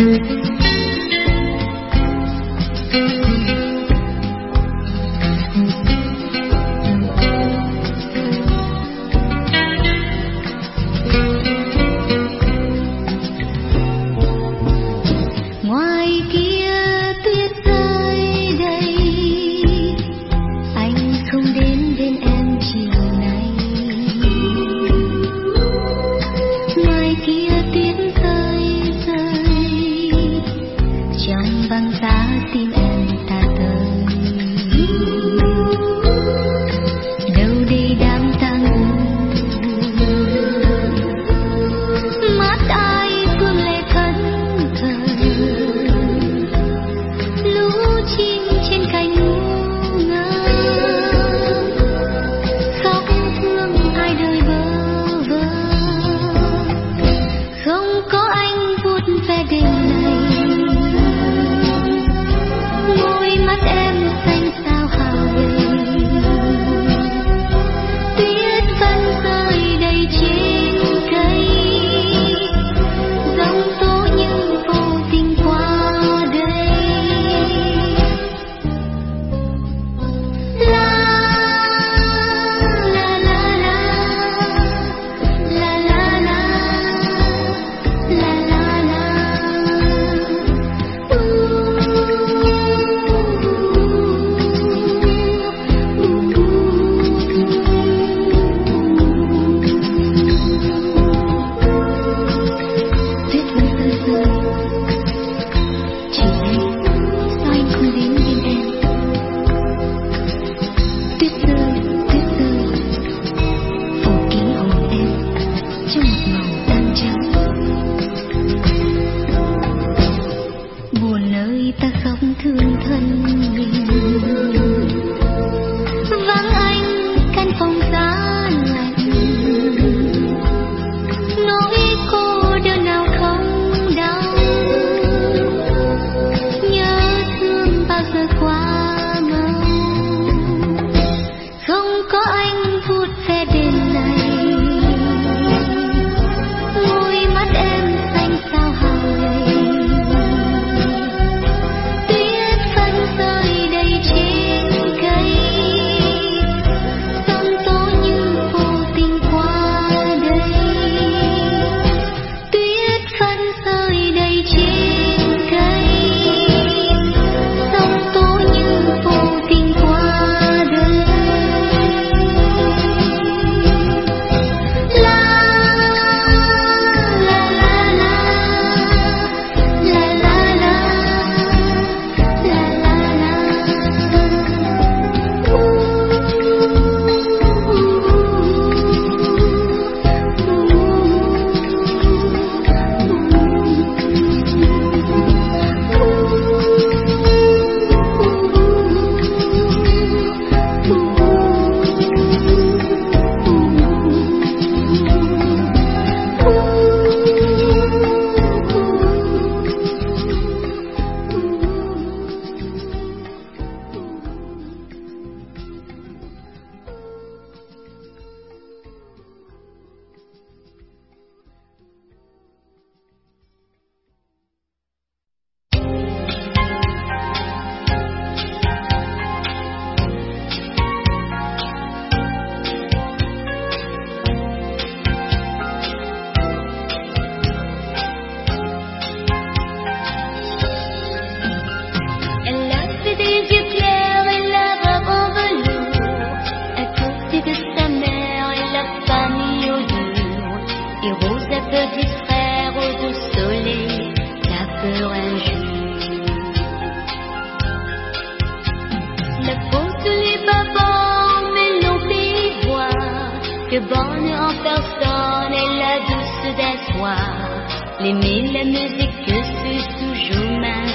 que borne en personne et la douce d'un soir. Les mille la musique que fut toujours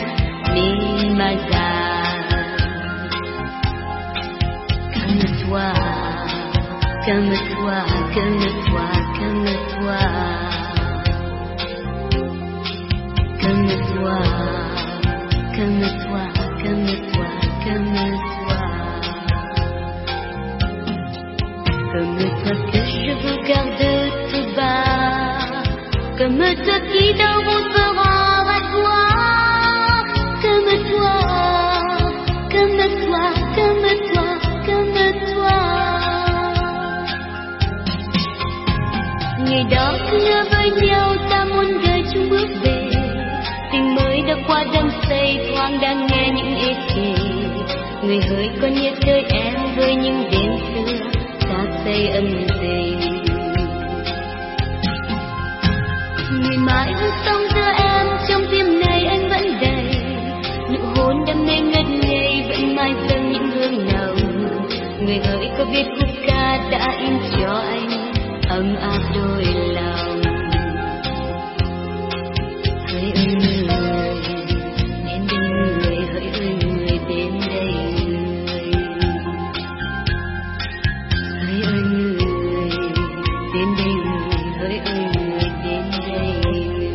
mademoiselle. Comme toi, comme toi, comme toi, comme toi. Comme toi, comme toi, comme toi, comme toi. Comme toi que je vous garde tout bas, comme toi qui dans votre rang à toi. Ngày mãi vẫn sống giữa em, trong tim này anh vẫn đầy. Nụ hôn đam mê ngất ngây vẫn mãi dâng những hương nồng. Người hỡi có biết khúc ca đã in cho anh ấm áp đôi lòng. Hỡi ơi người, đến đây người, hỡi ơi người, đến đây người. Hỡi ơi người, đến đây người, hỡi ơi người, đến đây người.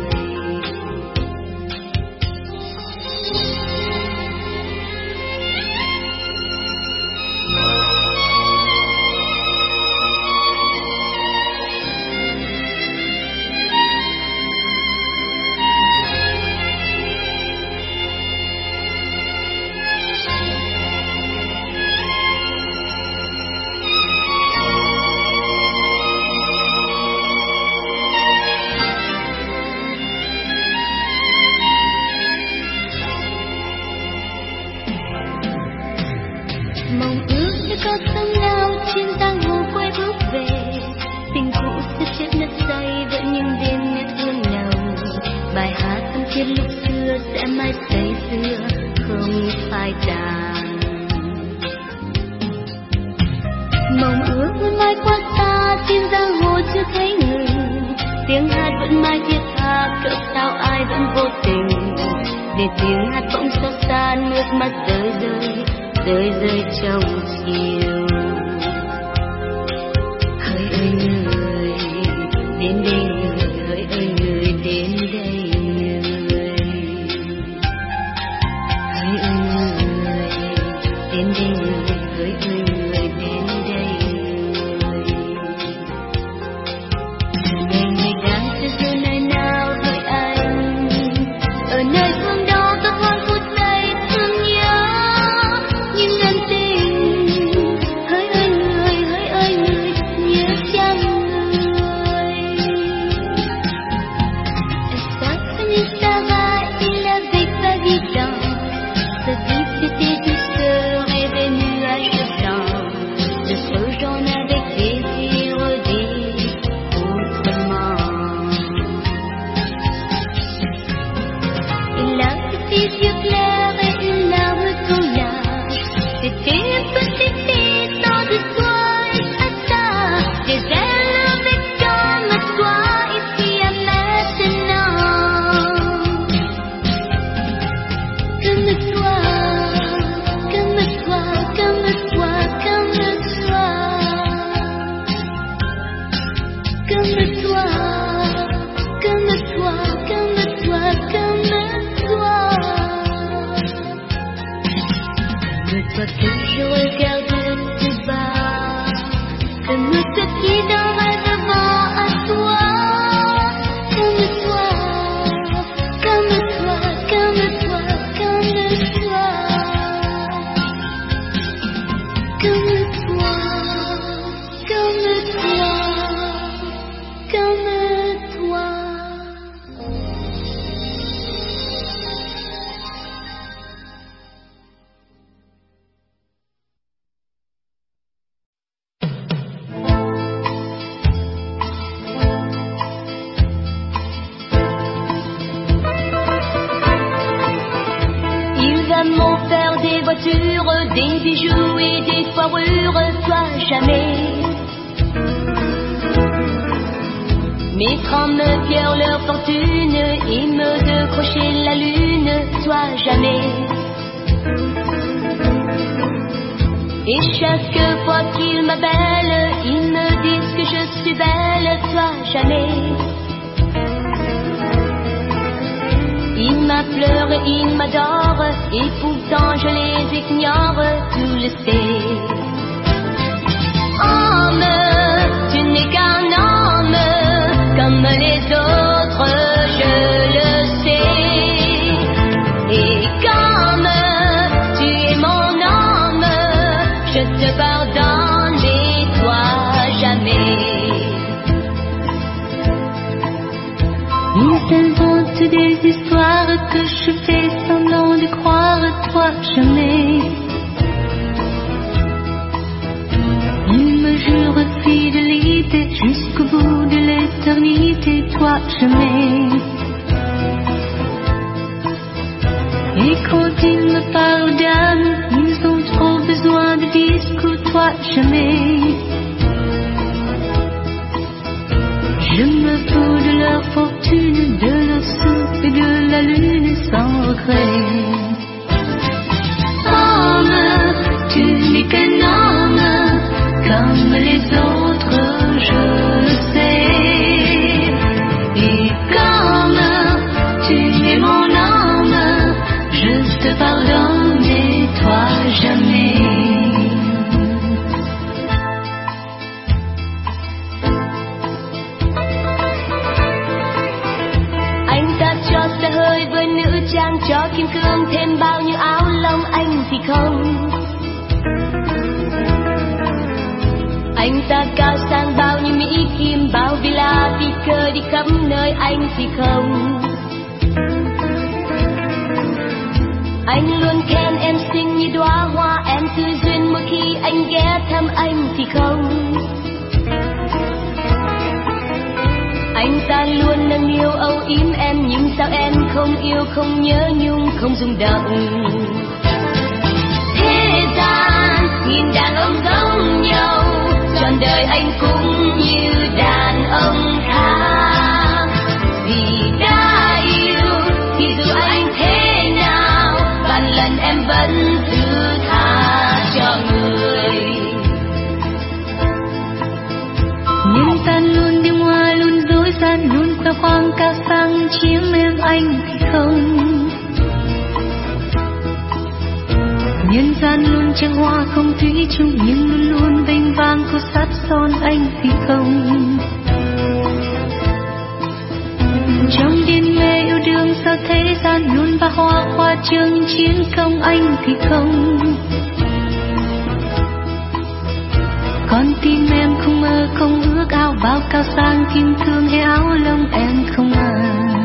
Mong ước như có sớm nào trên giang hồ quay bước về, tình cũ xưa chết nứt say vẫn những đêm nhớ thương nồng. Bài hát thân thiết lúc xưa sẽ mãi say sưa không phai tàn. Mong ước vẫn mãi quá xa trên giang hồ chưa thấy ngừng, tiếng hát vẫn mãi thiết tha cỡ sao ai vẫn vô tình. Để tiếng hát bỗng xót xa nước mắt rơi rơi rơi rơi trong chiều. Hỡi ơi người, đến đây người, hỡi ơi người, đến đây người. Hỡi ơi người, đến đây người, hỡi ơi người, đến đây người. Ngày ngày đang từ giờ nơi nào hỡi anh, ở nơi phương đó có thoáng phút giây thương nhớ. Nhưng ân tình, hỡi ơi người, nhớ chăng người. Ça va, il avec sa guitare, sa vie c'était douceur et des nuages blancs. Ce soir j'en avec désir redire autrement. Il a ses yeux clairs et une larme coula. C'était une petite fille sans de toi et à ça, des ailes avec comme toi, ici et maintenant. Comme toi, comme toi, comme toi, comme toi. Comme toi, comme toi, comme toi, comme toi. Comme toi que je regarde tout bas, comme ce qui dort devant à toi. Comme toi, comme toi, comme toi, comme toi. Comme toi, comme toi, comme toi. Il va m'en faire des voitures, des bijoux et des fourrures, toi jamais. Mettre en me pierre leur fortune et me décrocher la lune, toi jamais. Et chaque fois qu'ils m'appellent, ils me disent que je suis belle, toi jamais. Ils m'appellent, ils m'adorent, et pourtant je les ignore, tu le sais. Homme, tu n'es qu'un homme, comme les autres, je le sais. Et comme tu es mon homme, je te pardonne, mais toi jamais. Ils inventent des histoires que je fais semblant de croire, toi jamais. Ils me jurent fidélité jusqu'au bout de l'éternité, toi jamais. Et quand ils me parlent d'âme, ils ont trop besoin de discours, toi jamais. Je me fous de leur fortune, de leur soupe et de la lune sans regret. Homme, tu n'es qu'un homme, comme les autres, je le sais. Et comme tu es mon homme, je te pardonne et toi jamais. Xe hơi với nữ trang cho kim cương thêm bao nhiêu áo lông, anh thì không. Anh ta cao sang bao nhiêu Mỹ Kim, bao villa phi cơ đi khắp nơi, anh thì không. Anh luôn khen em xinh như đóa hoa, em tươi duyên mỗi khi anh ghé thăm, anh thì không. Anh ta luôn nâng niu âu yếm em, nhưng sao em không yêu, không nhớ nhung, không rung động. Thế gian nghìn đàn ông giống nhau, trọn đời anh cũng như đàn ông khác. Vì đã yêu thì dù anh thế nào, vạn lần em vẫn thứ tha cho người. Nhưng ta luôn đi ngoài, luôn dối gian, luôn khoe khoang cao sang chiếm em, anh thì không. Nhân gian luôn trăng hoa không thủy chung, nhưng luôn luôn vinh vang của sát son, anh thì không. Trong đêm mê yêu đương sao thế gian luôn ba hoa khoa trương chiến công, anh thì không. Con tim em không mơ không ước ao, bao cao sang kim cương hay áo lông em không màng.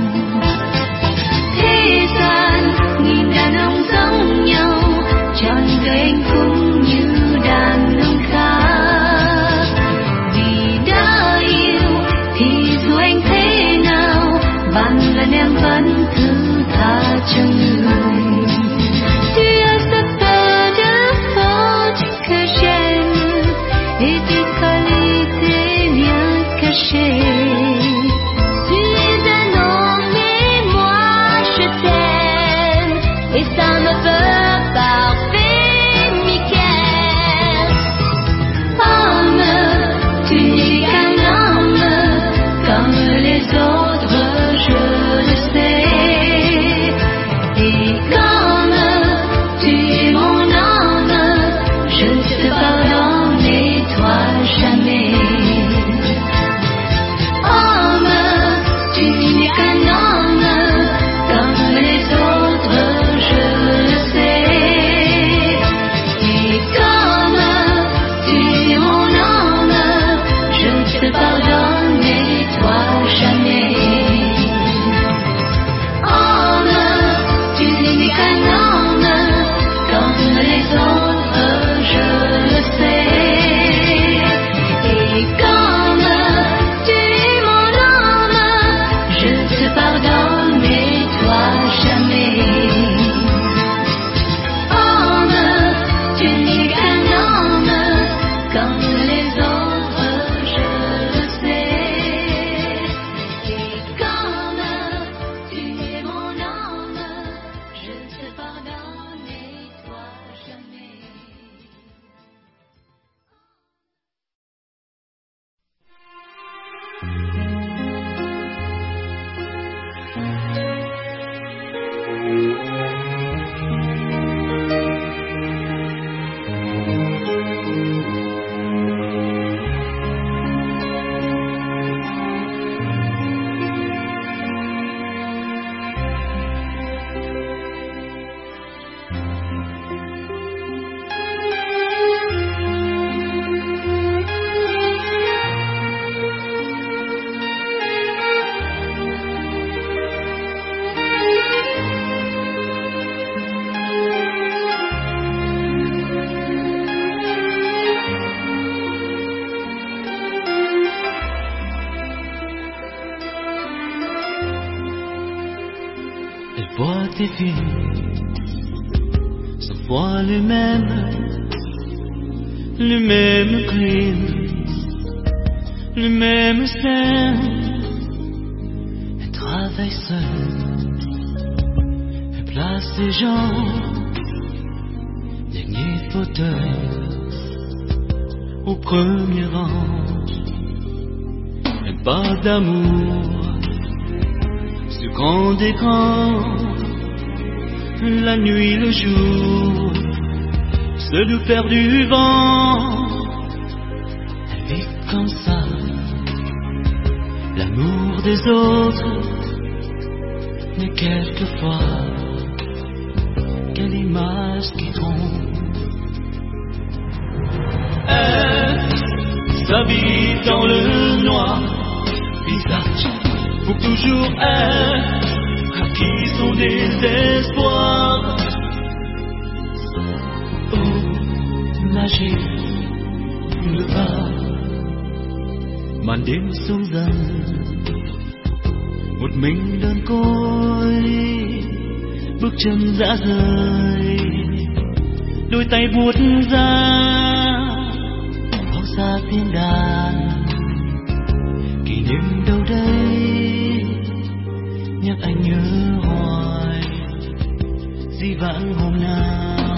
Thế gian nghìn đàn ông giống nhau, trọn đời anh cũng như đàn ông khác. Vì đã yêu thì dù anh thế nào, vạn lần em vẫn thứ tha cho người. Tu as cette peur de faute que j'aime, et des qualités bien cachées. vois tes films, 100 fois le même crime, le même scène. Elle travaille seule, elle place les gens, dernier fauteuil, au premier rang. Elle parle d'amour, ce grand écran, la nuit, le jour, se nous perd du vent. Elle vit comme ça, l'amour des autres, mais quelquefois, quelle image qui trompe. Elle s'habille dans le noir, visage pour toujours elle, à qui son désespoir. Oh, magie, boulevard, màn đêm xuống dần, một mình đơn côi, bước chân dã rời, đôi tay buốt ra, bao xa tiếng đàn, kỷ niệm đâu đây, nhắc anh nhớ hoài, dĩ vãng hôm nào.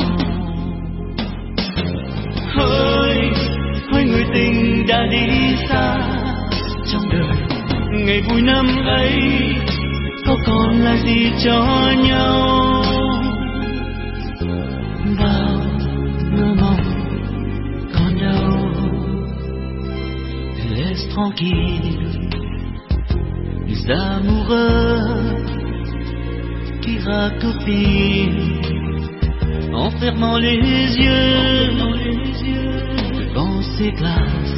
Hỡi người tình đã đi xa, trong đời ngày vui năm ấy có còn là gì cho nhau. Bao mơ mộng còn đâu, laisse tranquille les amoureux qui raccourcissent en fermant les yeux devant ces glaces.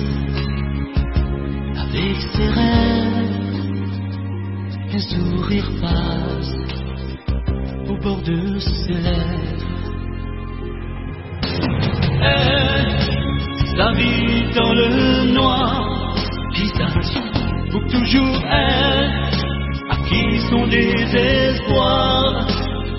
Avec ses rêves, un sourire passe au bord de ses lèvres. Elle s'habille dans le noir, visage pour toujours elle, à qui son désespoir.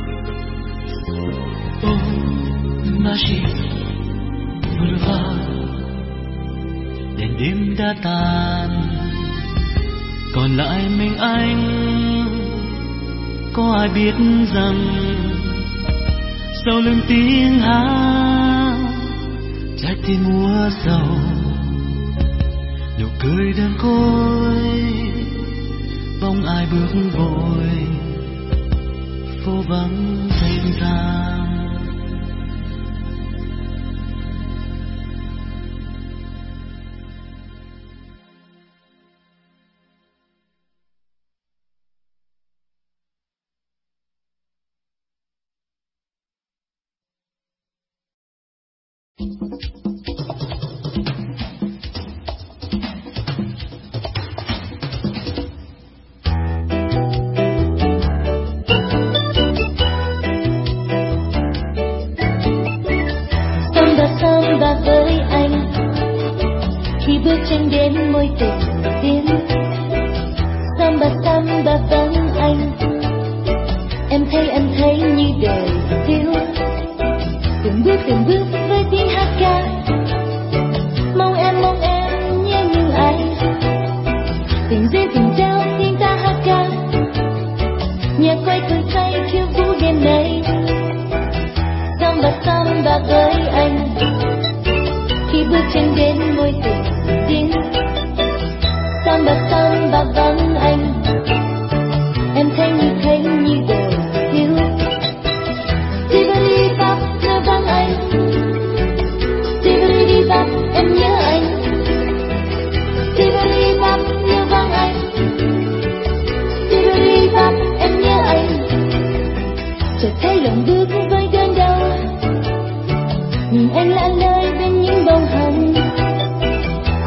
Oh, magie, boulevard, đèn đêm đã tàn, còn lại mình anh. Có ai biết rằng sau lưng tiếng hát, trái tim mùa sầu, nụ cười đơn côi, bóng ai bước vội, phố vắng thanh thang. Samba với anh, khi bước chân đến môi tình tiến. Samba vắng anh, em thấy như đời thiếu. Từng bước với tiếng hát ca, mong em nhé như anh. Tình duyên tình trao tiếng ta hát ca, nhạc quay cười say khiêu vũ đêm nay. Samba với anh, khi bước chân đến môi tình tiến. Samba vắng anh, em thấy như đời thiếu. Tiberi bắp nhớ vắng anh, Tiberi bắp em nhớ anh. Tiberi bắp nhớ vắng anh, Tiberi bắp em nhớ anh. Chợt thấy lòng bước với đơn đau, nhìn anh lạ lơi bên những bông hồng.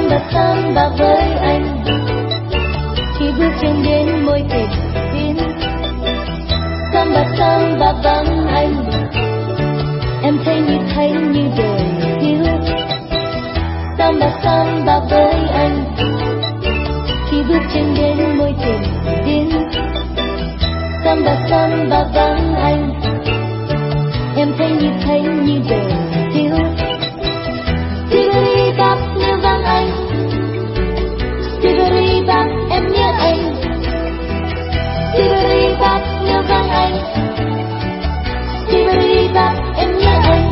samba với anh khi bước chân đến môi tình tiến. Samba vắng anh, em thấy như đời thiếu. Samba với anh khi bước chân đến môi tình tiến. Samba vắng anh, em thấy như đời thiếu. Strawberry bắp nếu vắng anh, strawberry bắp em nhớ anh. Strawberry bắp nếu vắng anh, strawberry bắp em nhớ anh.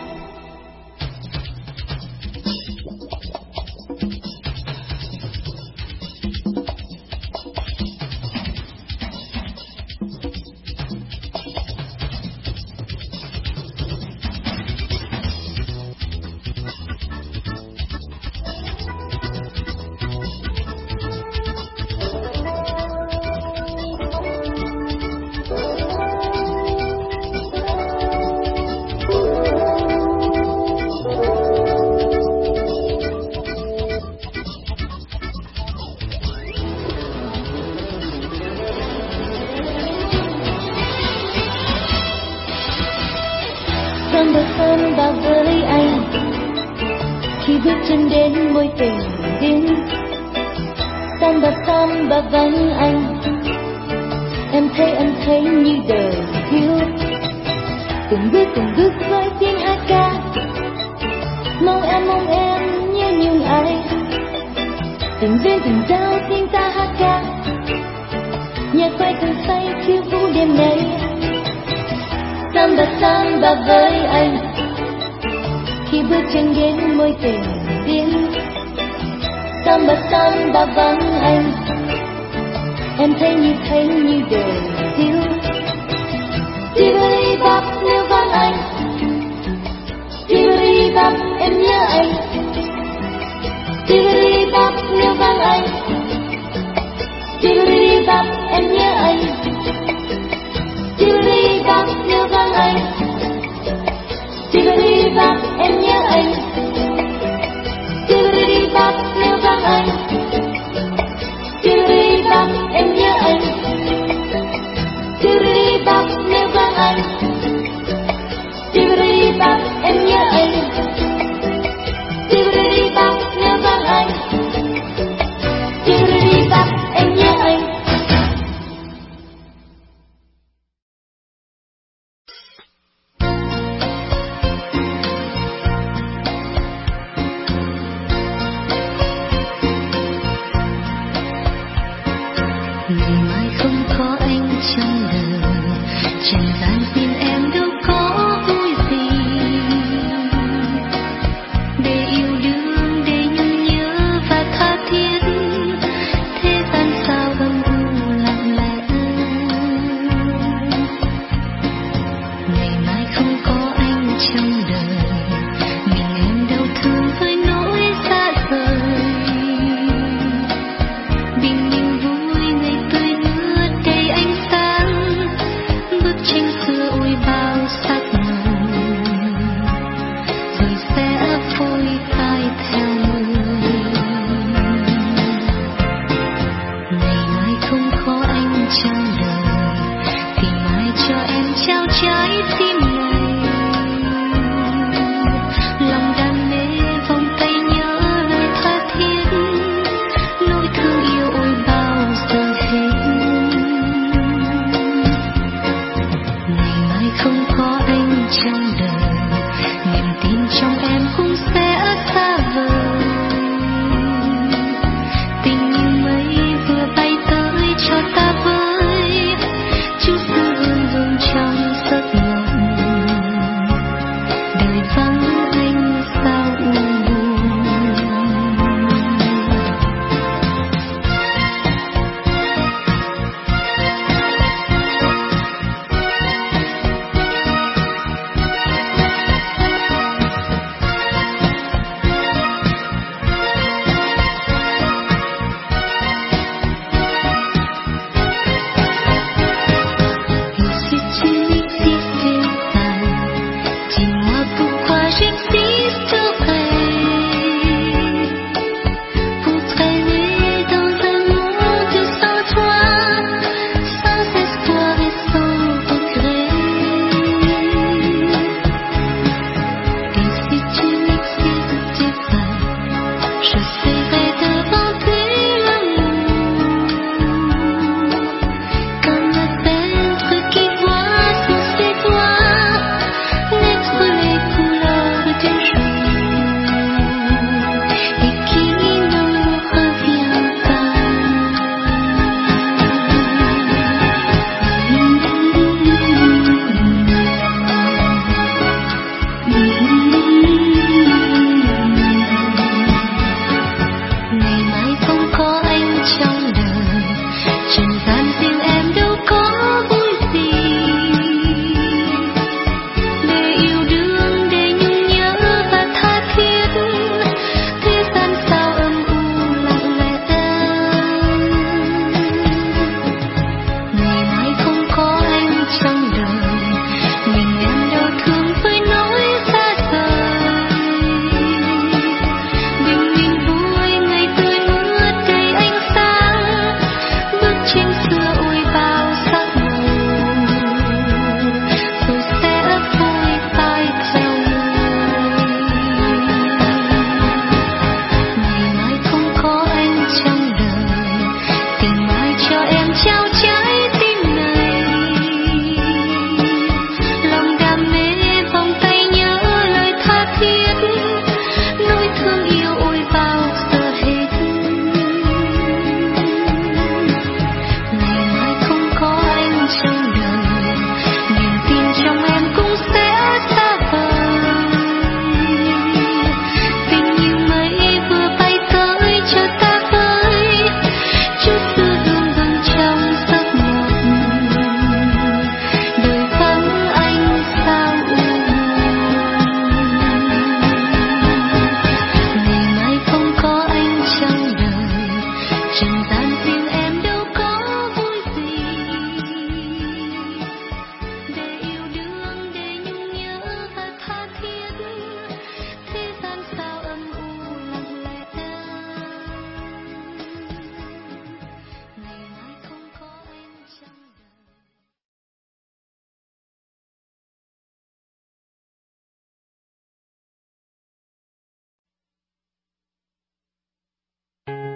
Samba với anh khi bước chân đến môi tình tiến. Samba vắng anh, em thấy như đời thiếu. Từng bước với tiếng hát ca, mong em nhớ nhung ai. Từng duyên từng giao tiếng ta hát ca, nhạc quay từng say khiêu vũ đêm nay. Samba với anh khi bước chân đến môi tình tiến. Samba vắng anh, em thấy như đời thiếu. Strawberry bắp nếu vắng anh, strawberry bắp em nhớ anh. Strawberry bắp nếu vắng anh, strawberry bắp em nhớ anh. Strawberry bắp nếu vắng anh, strawberry bắp em nhớ anh. Strawberry bắp nếu vắng anh, strawberry bắp em nhớ anh. Strawberry bắp nếu vắng anh, strawberry bắp em nhớ anh. Strawberry bắp nếu vắng anh, strawberry bắp em nhớ anh. Ngày mai không có anh trong đời, trần gian xin em đâu có vui gì. Để yêu đương, để nhung nhớ và tha thiết, thế gian sao âm u lặng lẽ. Ngày mai không có anh trong đời, mình em đau thương với nỗi xa rời. Bình minh vui ngày tươi mưa đầy ánh sáng, bức tranh xưa ôi bao sắc màu, rồi sẽ phôi phai theo người. Ngày mai không có anh trong đời, thì mai cho em trao trái tim này. Lòng đam mê vòng tay nhớ lời tha thiết, nỗi thương yêu ôi bao giờ hết. Ngày mai không có anh trong đời, niềm tin trong em cũng sẽ xa vời. Tình như mây vừa bay tới cho ta với, chút sương hương vương trong giấc mộng. Đời vắng anh sao u buồn.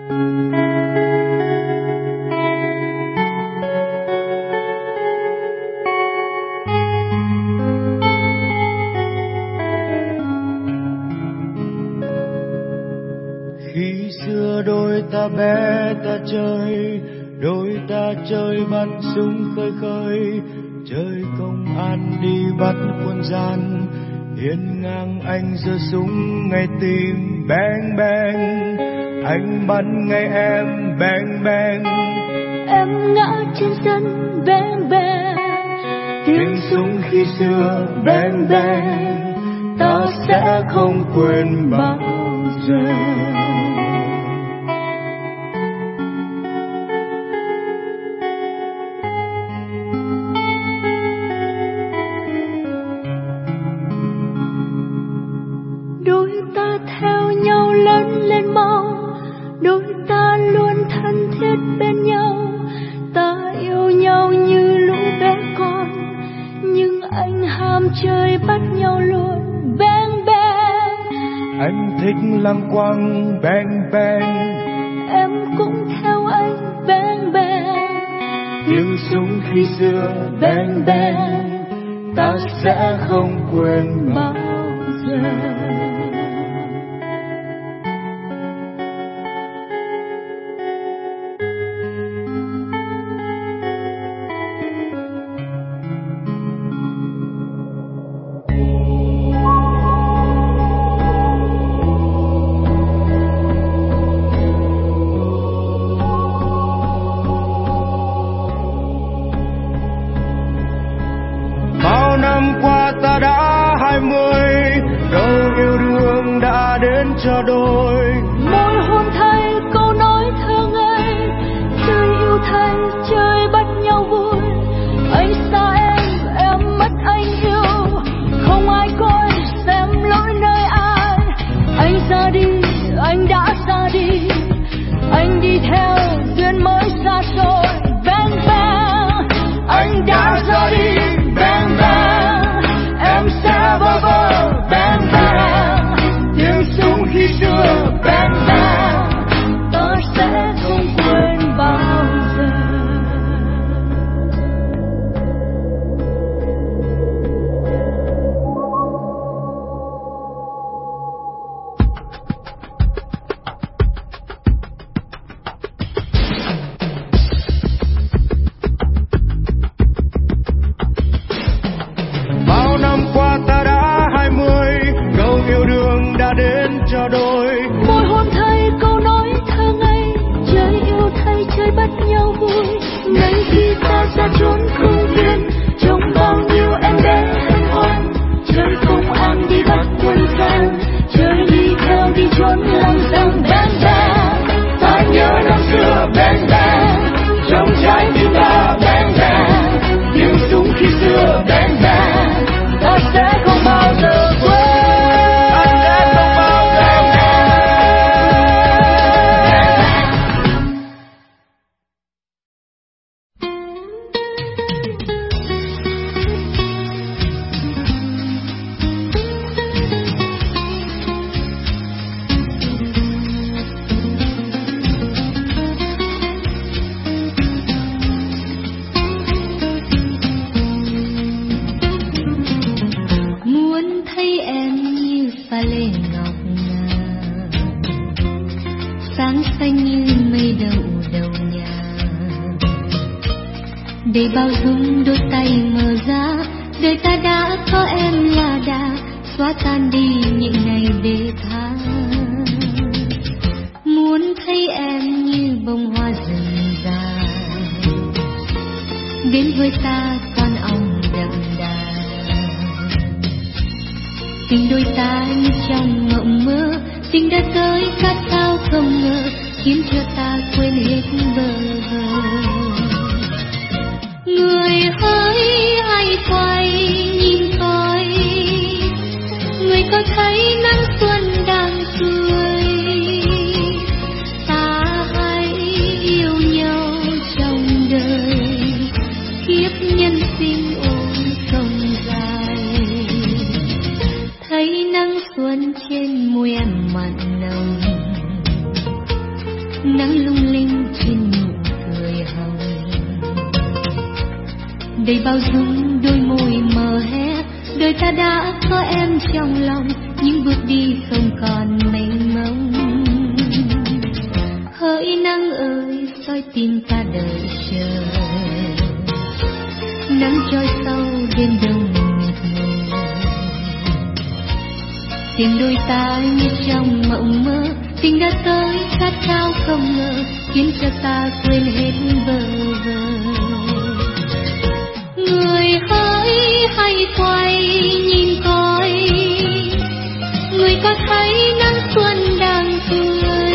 Khi xưa đôi ta bé ta chơi, đôi ta chơi bắn súng khơi khơi, chơi công an đi bắt quân gian. Hiên ngang anh giơ súng ngay tim beng beng, anh bắn ngay em beng beng. Em ngã trên sân beng beng, Tiếng súng khi xưa beng beng, ta sẽ không quên bao giờ. đôi ta theo nhau lớn lên mau, đôi ta luôn thân thiết bên nhau. Ta yêu nhau như lũ bé con, nhưng anh ham chơi bắt nhau luôn beng beng. Anh thích lăng quăng beng beng, Em cũng theo anh beng beng. tiếng súng khi xưa beng beng, ta sẽ không quên Bao giờ bao năm qua ta đã 20, đâu yêu đương đã đến cho đôi. môi hôn thay câu nói thơ ngây, chơi yêu thay chơi bắt nhau vui. Anh xa em mất anh yêu, không ai coi xem lỗi nơi ai. Anh ra đi, anh đã ra đi, anh đi theo duyên mới xa xôi beng beng. Anh đã ra đi beng beng, em sẽ bơ vơ beng beng. Tiếng súng khi xưa beng beng, Ta sẽ không quên bao giờ. bao năm qua ta đã 20, câu yêu đương đã đến cho đôi. Môi hôn thay câu nói thơ ngây, chơi yêu thay chơi bắt nhau vui. Ngay khi ta ra trốn công viên, trong bao nhiêu em bé hân hoan, chơi công an đi bắt quân gian, chơi đi theo đi trốn lăng xăng beng beng. Ta nhớ năm xưa beng beng, trong trái tim ta beng beng, tiếng súng khi xưa beng beng, Ta sẽ không bao giờ quên. ta sẽ không bao giờ Muốn thấy em như pha lê ngọc ngà, sáng xanh như mây đậu đầu nhà, để bao dung đôi tay mở ra, đời ta đã có em là đã xóa tan đi những ngày bê tha. Muốn thấy em như bông hoa rừng già, đến với ta con ong đậm đà. Tình đôi ta như trong mộng mơ, tình đã tới khát khao không ngờ, khiến cho ta quên hết bơ vơ. Người hỡi hãy quay nhìn coi, người có thấy nắng xuân đang tươi. Ta hãy yêu nhau trong đời, kiếp nhân sinh ôi không dài. Thấy nắng xuân trên môi em mặn nồng, nắng lung linh trên nụ cười hồng, đầy bao dung đôi môi mờ hé. Đời ta đã có em trong lòng, những bước đi không còn mênh mông. Hỡi nắng ơi, soi tim ta đợi chờ, nắng trôi sâu đêm đông mịt mù. Tình đôi ta như trong mộng mơ, tình đã tới khát khao không ngờ, khiến cho ta quên hết bơ vơ. Người hỡi hãy quay nhìn coi, người có thấy nắng xuân đang tươi.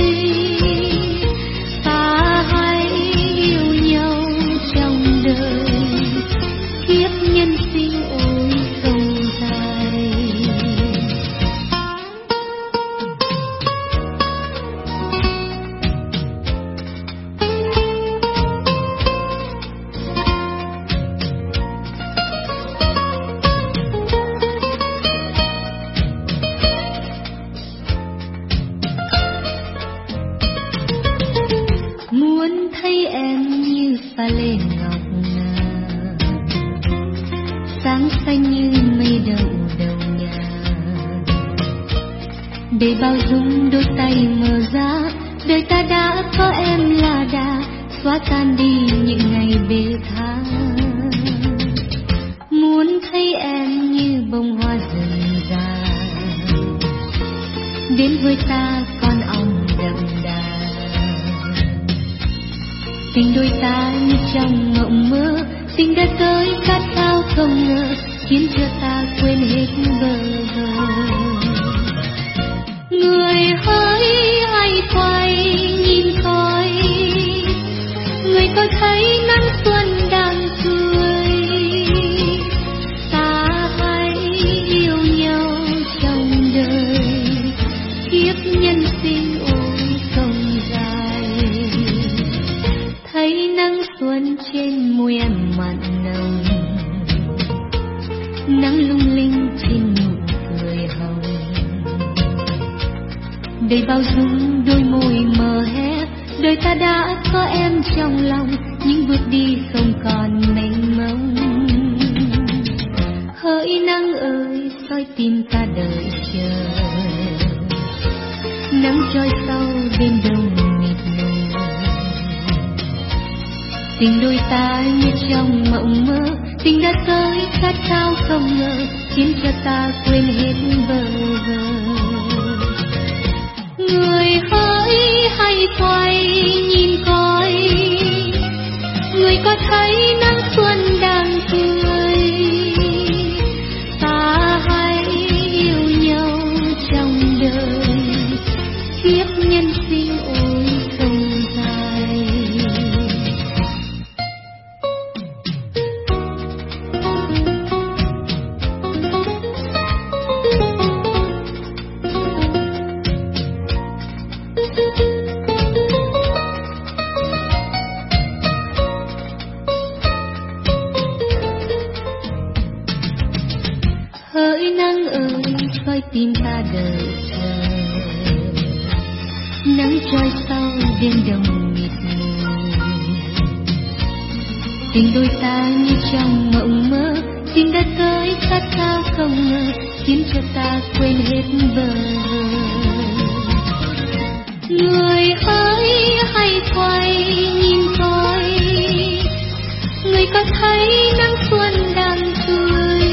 Ta hãy yêu nhau trong đời, kiếp nhân sinh ôi không dài. Muốn thấy em như pha lê ngọc ngà, sáng xanh như mây đậu đầu nhà, để bao dung đôi tay mở ra. Đời ta đã có em là đà, xóa tan đi những ngày bê tha. Muốn thấy em như bông hoa rừng già, đến với ta con ong đậm đà. Tình đôi ta như trong mộng mơ, tình đã tới khát khao không ngờ, khiến cho ta quên hết bơ vơ. Người hỡi hãy quay nhìn coi, người có thấy nắng xuân đang tươi. Ta hãy yêu nhau trong đời, kiếp nhân sinh ôi không dài. Thấy nắng xuân trên môi em mặn nồng, nắng lung linh trên nụ cười hồng, đầy bao dung đôi môi mờ hé. Đời ta đã có em trong lòng, những bước đi không còn mênh mông. Hỡi nắng ơi, soi tim ta đợi chờ, nắng trôi sâu đêm đông mịt mù. Tình đôi ta như trong mộng mơ, tình đã tới khát khao không ngờ, khiến cho ta quên hết bơ vơ. Người hỡi hãy quay nhìn coi, người có thấy nắng xuân đang tươi. Ta hãy yêu nhau trong đời, kiếp nhân sinh ôi không dài. Hỡi nắng ơi, soi tim ta đợi chờ, nắng trôi sâu đêm đông mịt mù. Tình đôi ta như trong mộng mơ, tình đã tới khát khao không ngờ, khiến cho ta quên hết bơ vơ. Người hỡi hãy quay nhìn coi, người có thấy nắng xuân đang tươi.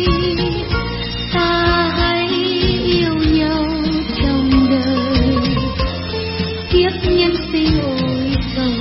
Ta hãy yêu nhau trong đời, kiếp nhân sinh ôi không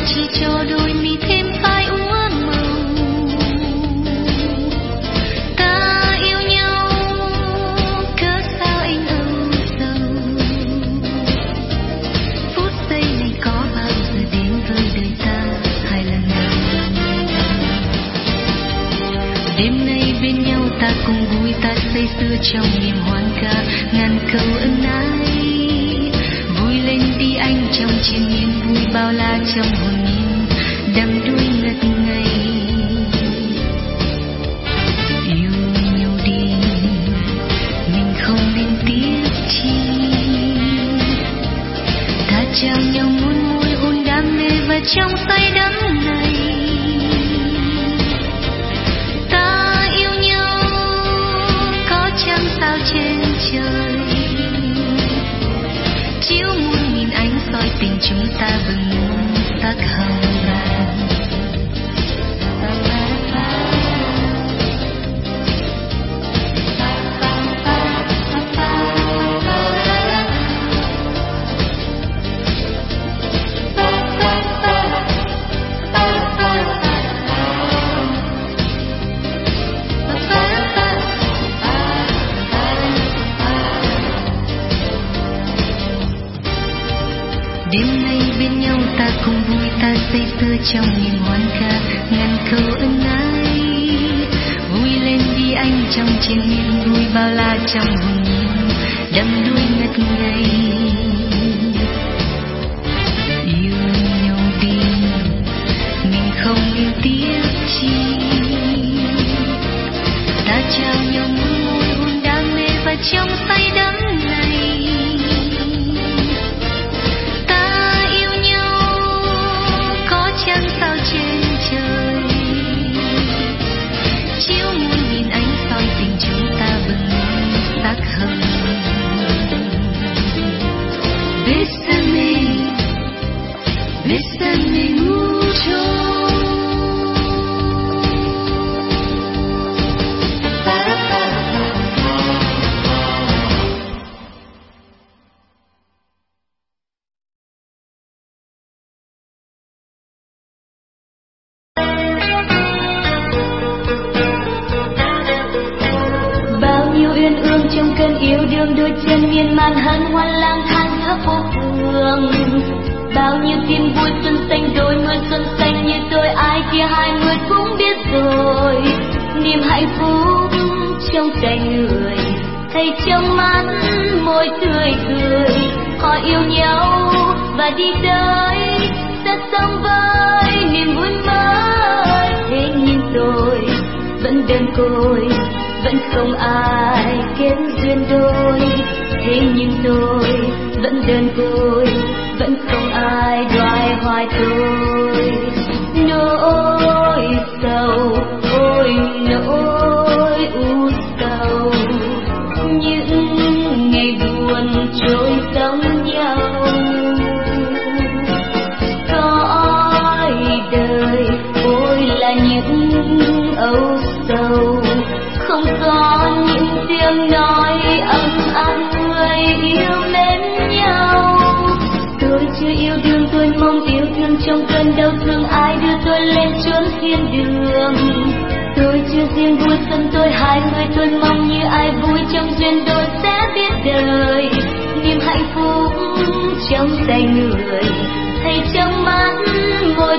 xưa trong niềm hoan ca ngàn câu ân ái. Vui lên đi anh trong triền miên vui bao la trong hồn nhiên đắm đuối ngất ngây. Yêu nhau đi mình không nên tiếc chi, ta trao nhau muôn môi hôn đam mê và trong say đắm này. Ta yêu nhau có chăng sao trên trời, chiếu muôn nghìn ánh soi tình chúng ta bừng muôn sắc hồng vàng. Đêm nay bên nhau ta cùng vui, ta say sưa trong niềm hoan ca ngàn câu ân ái. Vui lên đi anh trong triền miên vui bao la trong hồn nhiên đắm đuối ngất ngây. Yêu nhau đi mình không nên tiếc chi, ta trao nhau muôn môi hôn đam mê và trong say đắm này. Chẳng sao trên trời, chiếu muôn nghìn ánh soi tình chúng ta bừng sắc hồng. Bésame mucho. Trong cơn yêu đương đôi chân miên man hân hoan lang thang giữa phố phường. Bao nhiêu tin vui xuân xanh đôi mươi xuân xanh như tôi ai kia 20 cũng biết rồi. Niềm hạnh phúc trong tay người thấy trong mắt môi tươi cười. Họ yêu nhau và đi tới sẽ sống với niềm vui mới. Thế nhưng tôi vẫn đơn côi, vẫn không ai kết duyên đôi. Thế nhưng tôi vẫn đơn côi, vẫn không ai đoái hoài tôi. Nỗi sầu, ôi nỗi u sầu, những ngày buồn trôi giống nhau. Cõi đời ôi là những âu sầu, không có những tiếng nói ấm áp người yêu mến nhau. Tôi chưa yêu đương, tôi mong yêu thương trong cơn đau thương ai đưa tôi lên chốn thiên đường. Tôi chưa riêng vui xuân tôi 20, tôi mong như ai vui trong duyên đôi sẽ biết đời. Niềm hạnh phúc trong tay người thấy trong mắt môi